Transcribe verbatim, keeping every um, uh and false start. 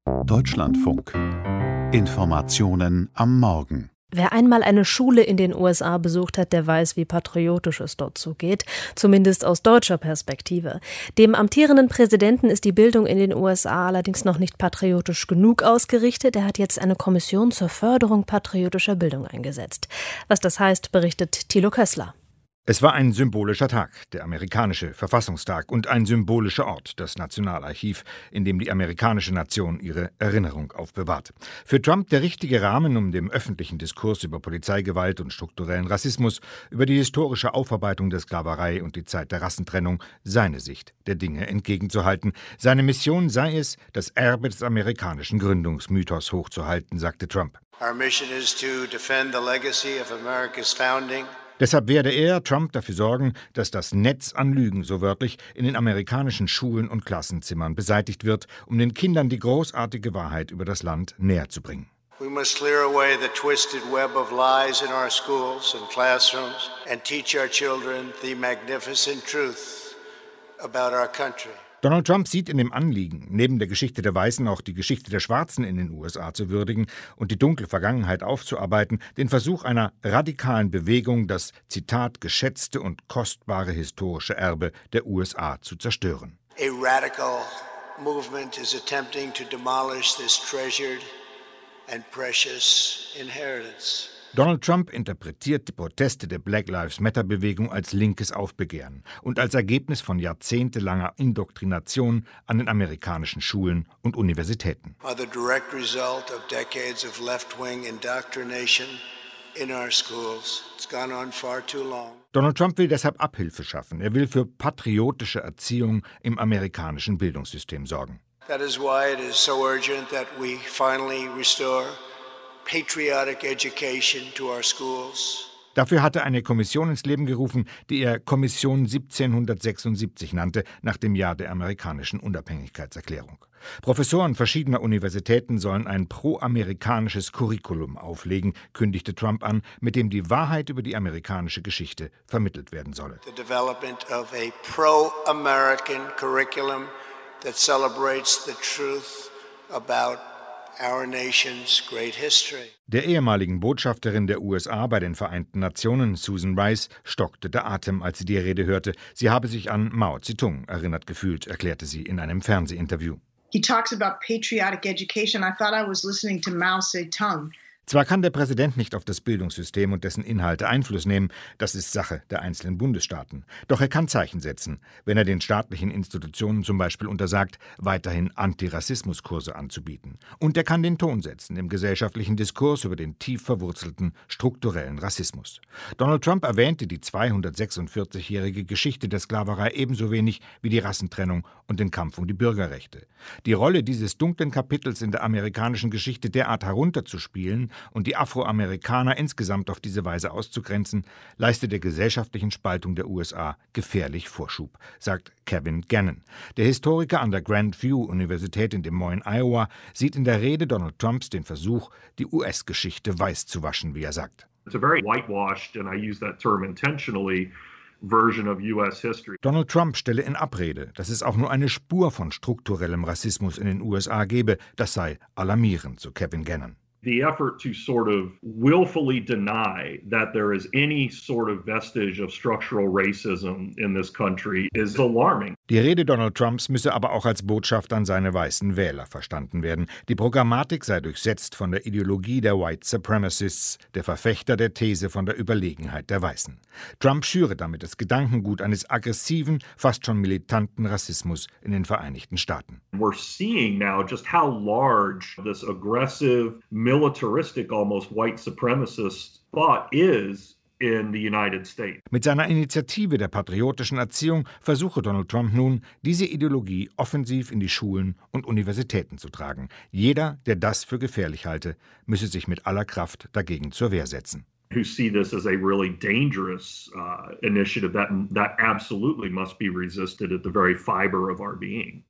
Deutschlandfunk. Informationen am Morgen. Wer einmal eine Schule in den U S A besucht hat, der weiß, wie patriotisch es dort zugeht, zumindest aus deutscher Perspektive. Dem amtierenden Präsidenten ist die Bildung in den U S A allerdings noch nicht patriotisch genug ausgerichtet. Er hat jetzt eine Kommission zur Förderung patriotischer Bildung eingesetzt. Was das heißt, berichtet Thilo Kössler. Es war ein symbolischer Tag, der amerikanische Verfassungstag, und ein symbolischer Ort, das Nationalarchiv, in dem die amerikanische Nation ihre Erinnerung aufbewahrt. Für Trump der richtige Rahmen, um dem öffentlichen Diskurs über Polizeigewalt und strukturellen Rassismus, über die historische Aufarbeitung der Sklaverei und die Zeit der Rassentrennung seine Sicht der Dinge entgegenzuhalten. Seine Mission sei es, das Erbe des amerikanischen Gründungsmythos hochzuhalten, sagte Trump. Our mission is to defend the legacy of America's founding. Deshalb werde er, Trump, dafür sorgen, dass das Netz an Lügen, so wörtlich, in den amerikanischen Schulen und Klassenzimmern beseitigt wird, um den Kindern die großartige Wahrheit über das Land näher zu bringen. We must clear away the twisted web of lies in our schools and classrooms and teach our children the magnificent truth about our country. Donald Trump sieht in dem Anliegen, neben der Geschichte der Weißen auch die Geschichte der Schwarzen in den U S A zu würdigen und die dunkle Vergangenheit aufzuarbeiten, den Versuch einer radikalen Bewegung, das, Zitat, geschätzte und kostbare historische Erbe der U S A zu zerstören. A radical movement is attempting to demolish this treasured and precious inheritance. Donald Trump interpretiert die Proteste der Black Lives Matter-Bewegung als linkes Aufbegehren und als Ergebnis von jahrzehntelanger Indoktrination an den amerikanischen Schulen und Universitäten. Are the direct result of decades of left-wing indoctrination in our schools. It's gone on far too long. Donald Trump will deshalb Abhilfe schaffen. Er will für patriotische Erziehung im amerikanischen Bildungssystem sorgen. That is why it is so urgent that we finally restore patriotic education to our schools. Dafür hatte eine Kommission ins Leben gerufen, die er Kommission siebzehnhundertsechsundsiebzig nannte, nach dem Jahr der amerikanischen Unabhängigkeitserklärung. Professoren verschiedener Universitäten sollen ein pro-amerikanisches Curriculum auflegen, kündigte Trump an, mit dem die Wahrheit über die amerikanische Geschichte vermittelt werden solle. The development of a pro-American curriculum that celebrates the truth about our nation's great history. Der ehemaligen Botschafterin der U S A bei den Vereinten Nationen, Susan Rice, stockte der Atem, als sie die Rede hörte. Sie habe sich an Mao Zedong erinnert gefühlt, erklärte sie in einem Fernsehinterview. He talks about patriotic education. I thought I was listening to Mao Zedong. Zwar kann der Präsident nicht auf das Bildungssystem und dessen Inhalte Einfluss nehmen, das ist Sache der einzelnen Bundesstaaten. Doch er kann Zeichen setzen, wenn er den staatlichen Institutionen zum Beispiel untersagt, weiterhin Antirassismuskurse anzubieten. Und er kann den Ton setzen im gesellschaftlichen Diskurs über den tief verwurzelten strukturellen Rassismus. Donald Trump erwähnte die zweihundertsechsundvierzigjährige Geschichte der Sklaverei ebenso wenig wie die Rassentrennung und den Kampf um die Bürgerrechte. Die Rolle dieses dunklen Kapitels in der amerikanischen Geschichte derart herunterzuspielen und die Afroamerikaner insgesamt auf diese Weise auszugrenzen, leistet der gesellschaftlichen Spaltung der U S A gefährlich Vorschub, sagt Kevin Gannon. Der Historiker an der Grandview-Universität in Des Moines, Iowa, sieht in der Rede Donald Trumps den Versuch, die U S-Geschichte weiß zu waschen, wie er sagt. It's a very whitewashed, and I use that term intentionally, version of U S history. Donald Trump stelle in Abrede, dass es auch nur eine Spur von strukturellem Rassismus in den U S A gebe. Das sei alarmierend, so Kevin Gannon. The effort to sort of willfully deny that there is any sort of vestige of structural racism in this country is alarming. Die Rede Donald Trumps müsse aber auch als Botschaft an seine weißen Wähler verstanden werden. Die Programmatik sei durchsetzt von der Ideologie der White Supremacists, der Verfechter der These von der Überlegenheit der Weißen. Trump schüre damit das Gedankengut eines aggressiven, fast schon militanten Rassismus in den Vereinigten Staaten. We're seeing now just how large this aggressive, militaristic, almost white supremacist thought is in the United States. Mit seiner Initiative der patriotischen Erziehung versuche Donald Trump nun, diese Ideologie offensiv in die Schulen und Universitäten zu tragen. Jeder, der das für gefährlich halte, müsse sich mit aller Kraft dagegen zur Wehr setzen. Who see this as a really dangerous uh, initiative that that absolutely must be resisted at the very fiber of our being.